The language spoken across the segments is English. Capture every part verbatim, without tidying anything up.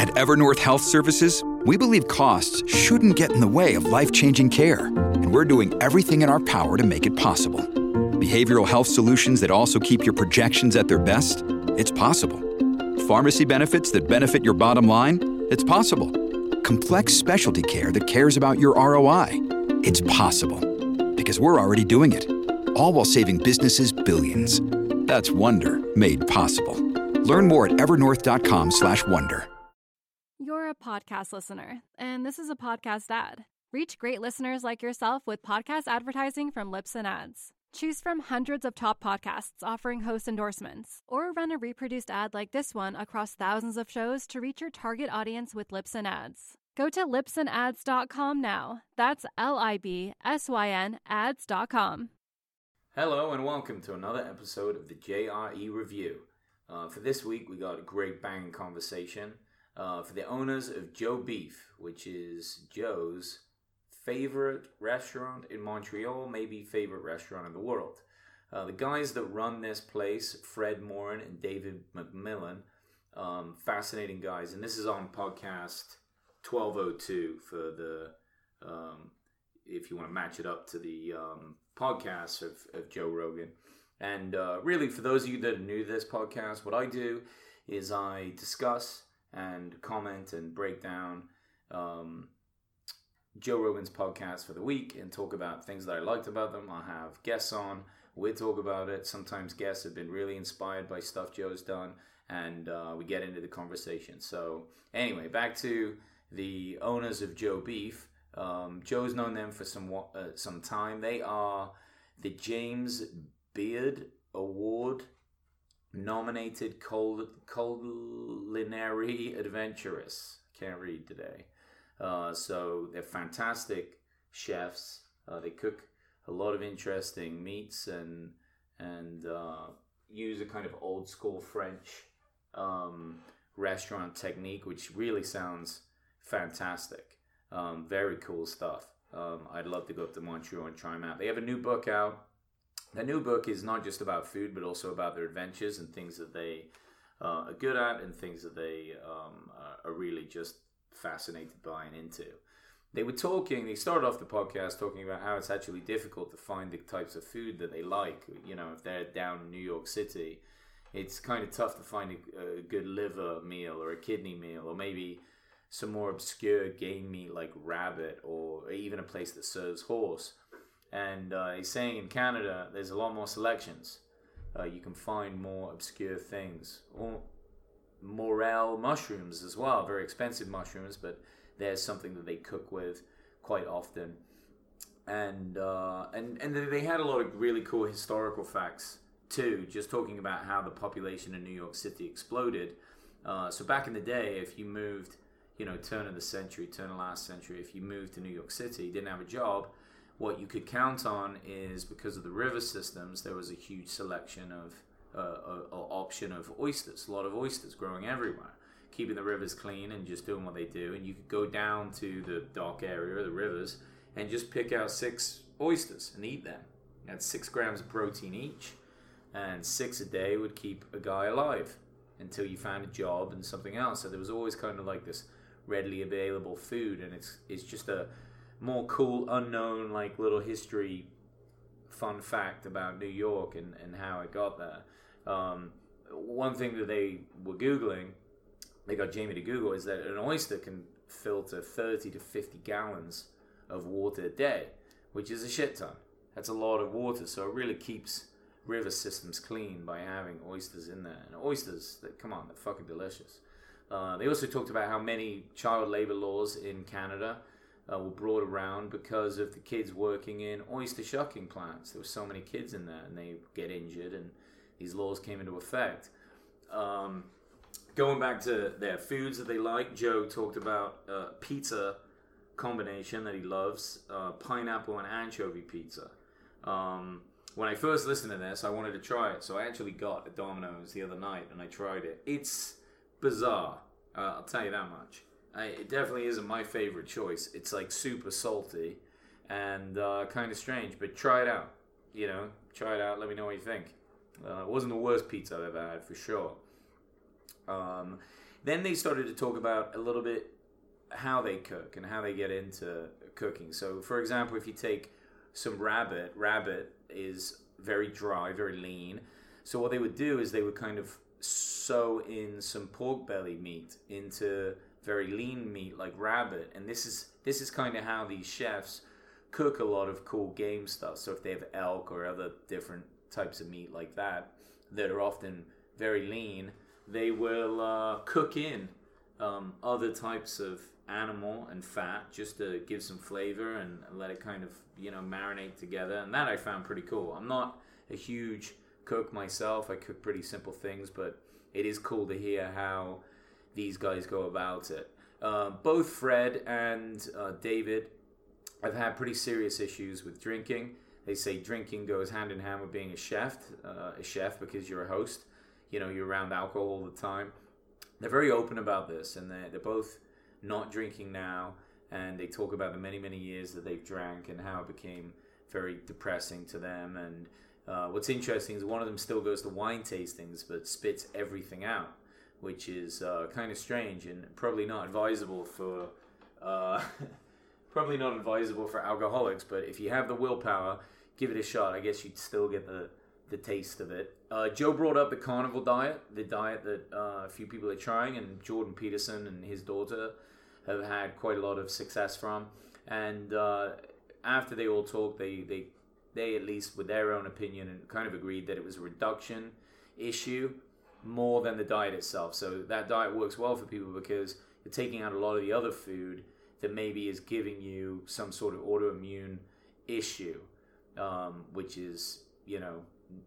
At Evernorth Health Services, we believe costs shouldn't get in the way of life-changing care, and we're doing everything in our power to make it possible. Behavioral health solutions that also keep your projections at their best? It's possible. Pharmacy benefits that benefit your bottom line? It's possible. Complex specialty care that cares about your R O I? It's possible. Because we're already doing it. All while saving businesses billions. That's Wonder made possible. Learn more at evernorth.com slash wonder. You're a podcast listener, and this is a podcast ad. Reach great listeners like yourself with podcast advertising from Libsyn Ads. Choose from hundreds of top podcasts offering host endorsements, or run a reproduced ad like this one across thousands of shows to reach your target audience with Libsyn Ads. Go to libsyn ads dot com now. That's L I B S Y N ads dot com. Hello and welcome to another episode of the J R E Review. Uh, for this week, we got a great banging conversation uh, for the owners of Joe Beef, which is Joe's favorite restaurant in Montreal, maybe favorite restaurant in the world. Uh, the guys that run this place, Fred Morin and David McMillan, um, fascinating guys. And this is on podcast twelve oh two for the, um, if you want to match it up to the um, podcast of, of Joe Rogan. And uh, really, for those of you that are new to this podcast, what I do is I discuss and comment and break down um, Joe Rogan's podcast for the week and talk about things that I liked about them. I'll have guests on. We talk about it. Sometimes guests have been really inspired by stuff Joe's done, and uh, we get into the conversation. So anyway, back to the owners of Joe Beef. Um, Joe's known them for some uh, some time. They are the James Beard Award nominated cul- culinary adventurous. Can't read today. Uh, so they're fantastic chefs. Uh, they cook a lot of interesting meats and and uh, use a kind of old school French um, restaurant technique, which really sounds fantastic. Um, very cool stuff. Um, I'd love to go up to Montreal and try them out. They have a new book out. The new book is not just about food, but also about their adventures and things that they uh, are good at and things that they um, are really just fascinated by and into. They were talking, they started off the podcast talking about how it's actually difficult to find the types of food that they like. You know, if they're down in New York City, it's kind of tough to find a, a good liver meal or a kidney meal, or maybe some more obscure game meat like rabbit, or even a place that serves horse. And uh, he's saying in Canada, there's a lot more selections. Uh, you can find more obscure things. Or morel mushrooms as well, very expensive mushrooms, but there's something that they cook with quite often. And uh, and and they had a lot of really cool historical facts too, just talking about how the population in New York City exploded. Uh, so back in the day, if you moved, you know, turn of the century, turn of last century, if you moved to New York City, didn't have a job, what you could count on is, because of the river systems, there was a huge selection of uh, a, a option of oysters, a lot of oysters growing everywhere, keeping the rivers clean and just doing what they do. And you could go down to the dock area, the rivers, and just pick out six oysters and eat them. That's six grams of protein each, and six a day would keep a guy alive until you found a job and something else. So there was always kind of like this readily available food, and it's it's just a more cool, unknown, like little history fun fact about New York and, and how it got there. Um, one thing that they were Googling, they got Jamie to Google, is that an oyster can filter thirty to fifty gallons of water a day, which is a shit ton. That's a lot of water, so it really keeps river systems clean by having oysters in there. And oysters, they, come on, they're fucking delicious. Uh, they also talked about how many child labor laws in Canada uh, were brought around because of the kids working in oyster shucking plants. There were so many kids in there, and they get injured, and these laws came into effect. Um, going back to their foods that they like, Joe talked about uh, pizza combination that he loves, uh, pineapple and anchovy pizza. Um, when I first listened to this, I wanted to try it, so I actually got a Domino's the other night, and I tried it. It's bizarre, uh, I'll tell you that much. I, it definitely isn't my favorite choice. It's like super salty and uh, kind of strange, but try it out. You know, try it out, let me know what you think. Uh, it wasn't the worst pizza I've ever had, for sure. Um, then they started to talk about a little bit how they cook and how they get into cooking. So, for example, if you take some rabbit, rabbit is very dry, very lean. So what they would do is they would kind of sew in some pork belly meat into very lean meat like rabbit. And this is this is kind of how these chefs cook a lot of cool game stuff. So if they have elk or other different types of meat like that that are often very lean, they will uh, cook in um, other types of animal and fat just to give some flavor and let it kind of, you know, marinate together. And that I found pretty cool. I'm not a huge cook myself. I cook pretty simple things, but it is cool to hear how these guys go about it. Uh, both Fred and uh, David have had pretty serious issues with drinking. They say drinking goes hand in hand with being a chef, uh, a chef because you're a host. You know, you're around alcohol all the time. They're very open about this, and they're, they're both not drinking now, and they talk about the many, many years that they've drank and how it became very depressing to them. And uh, what's interesting is one of them still goes to wine tastings but spits everything out, which is uh, kind of strange and probably not advisable for uh, probably not advisable for alcoholics. But if you have the willpower, give it a shot. I guess you'd still get the the taste of it. Uh, Joe brought up the carnivore diet, the diet that uh, a few people are trying, and Jordan Peterson and his daughter have had quite a lot of success from. And uh, after they all talked, they, they, they at least with their own opinion, and kind of agreed that it was a reduction issue more than the diet itself. So that diet works well for people because you're taking out a lot of the other food that maybe is giving you some sort of autoimmune issue, um, which is, you know,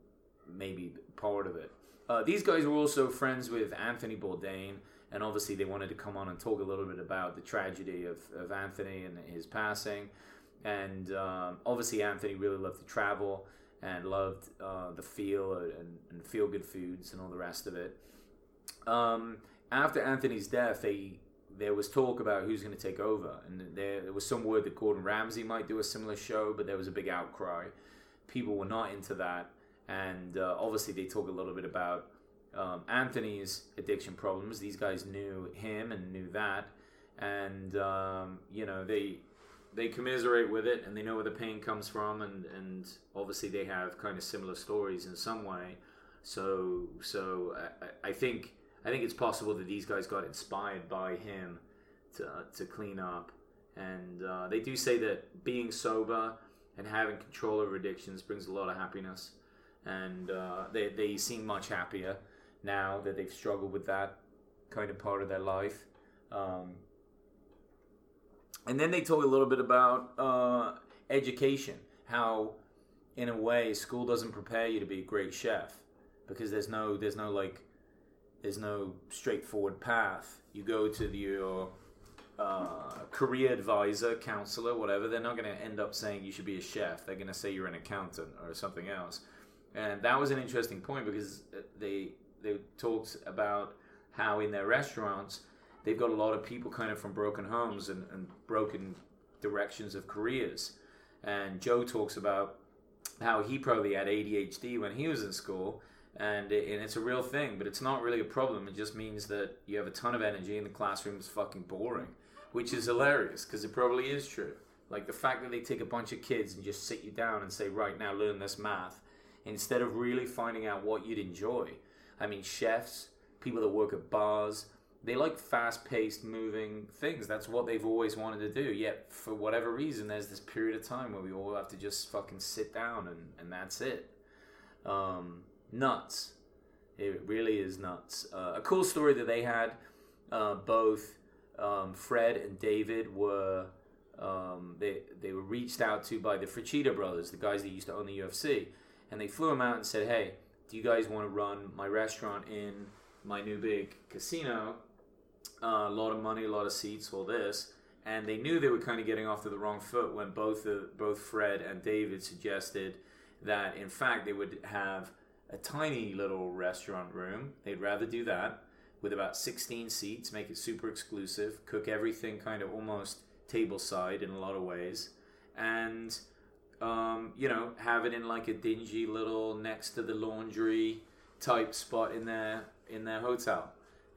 maybe part of it. Uh, these guys were also friends with Anthony Bourdain, and obviously they wanted to come on and talk a little bit about the tragedy of, of Anthony and his passing. And um, obviously Anthony really loved to travel and loved uh, the feel and, and feel-good foods and all the rest of it. Um, after Anthony's death, they there was talk about who's going to take over, and there, there was some word that Gordon Ramsay might do a similar show, but there was a big outcry. People were not into that. And uh, obviously they talk a little bit about um, Anthony's addiction problems. These guys knew him and knew that. And, um, you know, they they commiserate with it, and they know where the pain comes from. And, and obviously they have kind of similar stories in some way. So so I, I think I think it's possible that these guys got inspired by him to, uh, to clean up. And uh, they do say that being sober and having control over addictions brings a lot of happiness. And uh, they they seem much happier now that they've struggled with that kind of part of their life. Um, and then they talk a little bit about uh, education, how in a way school doesn't prepare you to be a great chef because there's no there's no like there's no straightforward path. You go to the, your uh, career advisor, counselor, whatever. They're not going to end up saying you should be a chef. They're going to say you're an accountant or something else. And that was an interesting point because they they talked about how in their restaurants they've got a lot of people kind of from broken homes and, and broken directions of careers. And Joe talks about how he probably had A D H D when he was in school, and, it, and it's a real thing, but it's not really a problem. It just means that you have a ton of energy and the classroom is fucking boring, which is hilarious because it probably is true. Like the fact that they take a bunch of kids and just sit you down and say, right now learn this math, instead of really finding out what you'd enjoy. I mean, chefs, people that work at bars, they like fast-paced, moving things. That's what they've always wanted to do. Yet, for whatever reason, there's this period of time where we all have to just fucking sit down and, and that's it. Um, nuts. It really is nuts. Uh, a cool story that they had, uh, both um, Fred and David were, um, they, they were reached out to by the Fertitta brothers, the guys that used to own the U F C. And they flew him out and said, hey, do you guys want to run my restaurant in my new big casino? Uh, a lot of money, a lot of seats, all this. And they knew they were kind of getting off to the wrong foot when both uh, both Fred and David suggested that, in fact, they would have a tiny little restaurant room. They'd rather do that with about sixteen seats, make it super exclusive, cook everything kind of almost tableside in a lot of ways. And... Um, you know, have it in like a dingy little next to the laundry type spot in their in their hotel,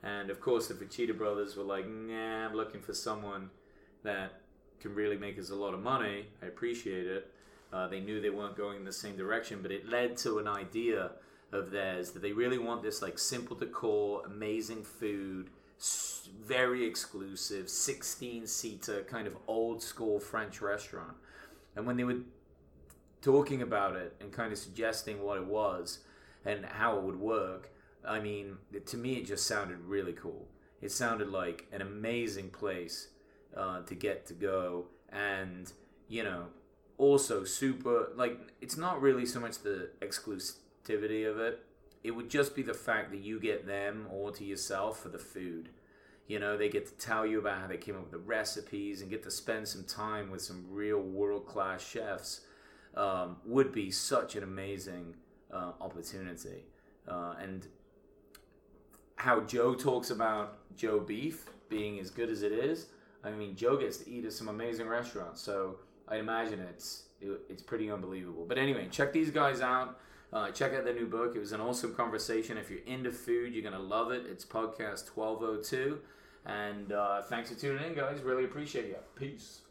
And of course, the Fertitta brothers were like, nah, I'm looking for someone that can really make us a lot of money. I appreciate it. Uh, they knew they weren't going in the same direction, but it led to an idea of theirs that they really want this like simple decor, amazing food, very exclusive, sixteen-seater kind of old-school French restaurant. And when they were talking about it and kind of suggesting what it was and how it would work, I mean, to me it just sounded really cool. It sounded like an amazing place uh, to get to go, and, you know, also super, like, it's not really so much the exclusivity of it. It would just be the fact that you get them all to yourself for the food. You know, they get to tell you about how they came up with the recipes and get to spend some time with some real world-class chefs. Um, would be such an amazing uh, opportunity. Uh, and how Joe talks about Joe Beef being as good as it is, I mean, Joe gets to eat at some amazing restaurants, so I imagine it's it, it's pretty unbelievable. But anyway, check these guys out. Uh, check out their new book. It was an awesome conversation. If you're into food, you're going to love it. It's podcast twelve oh two. And uh, thanks for tuning in, guys. Really appreciate you. Peace.